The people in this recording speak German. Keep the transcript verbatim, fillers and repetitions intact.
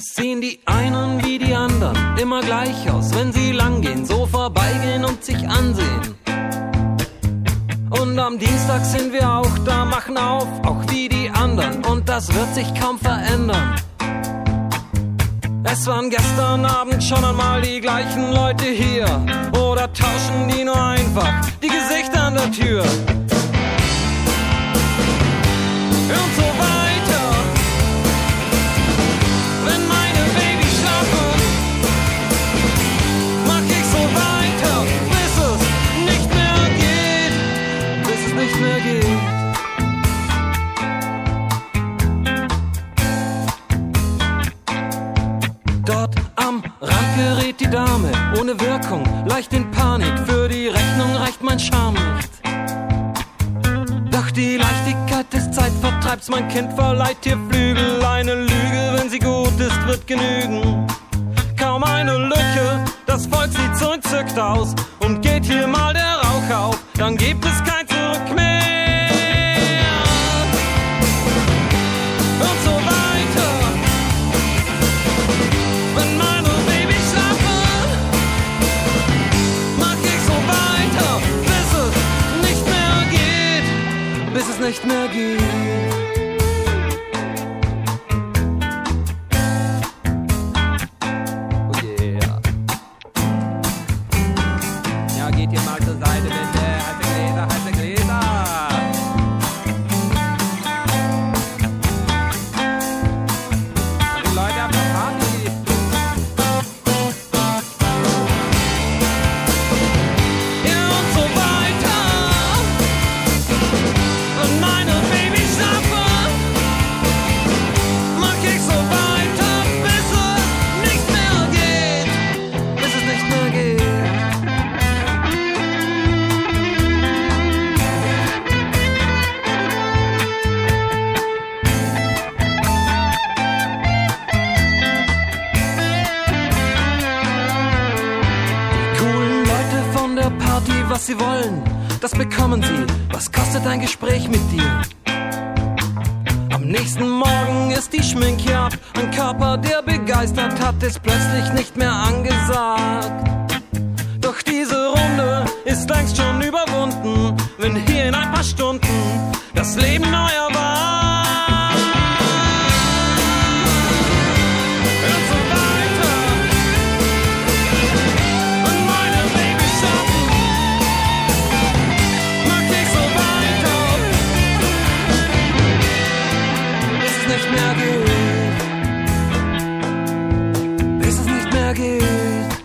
Es sehen die einen wie die anderen immer gleich aus, wenn sie langgehen, so vorbeigehen und sich ansehen. Und am Dienstag sind wir auch da, machen auf, auch wie die anderen, und das wird sich kaum verändern. Es waren gestern Abend schon einmal die gleichen Leute hier, oder tauschen die nur einfach die Gesichter an der Tür? Und so weiter. Wenn meine Babys schlafen, mach ich so weiter, bis es nicht mehr geht, bis es nicht mehr geht. Dort am Rand gerät die Dame ohne Wirkung, leicht in Panik, für die Rechnung reicht mein Charme nicht. Doch die Leichtigkeit des Zeitvertreibs, mein Kind verleiht ihr Flügel. Eine Lüge, wenn sie gut ist, wird genügen. Kaum eine Lücke, das Volk sieht so entzückt aus. Und geht hier mal der Rauch auf, dann gibt es kein Zurück mehr. Und so weiter. Wenn meine Babys schlafen, mach ich so weiter, bis es nicht mehr geht, bis es nicht mehr geht. Oh yeah. Ja, geht ihr mal zur Seite, bitte. Heiße Gläser, heiße Gläser. Die Leute haben eine Party. Ja, und so weiter. Und meine Babys schlafen, mach ich so weiter, bis es nicht mehr geht, bis es nicht mehr geht. Die coolen Leute von der Party, was sie wollen, das bekommen sie. Was kostet ein Gespräch mit dir? Am nächsten Morgen ist die Schminke ab. Ein Körper, der begeistert hat, ist plötzlich nicht mehr angesagt. Doch diese Runde ist längst schon überwunden, wenn hier in ein paar Stunden das Leben neu erwacht. Und so weiter. Und meine Babys schlafen, mach ich so weiter, bis es nicht mehr geht, bis es nicht mehr geht.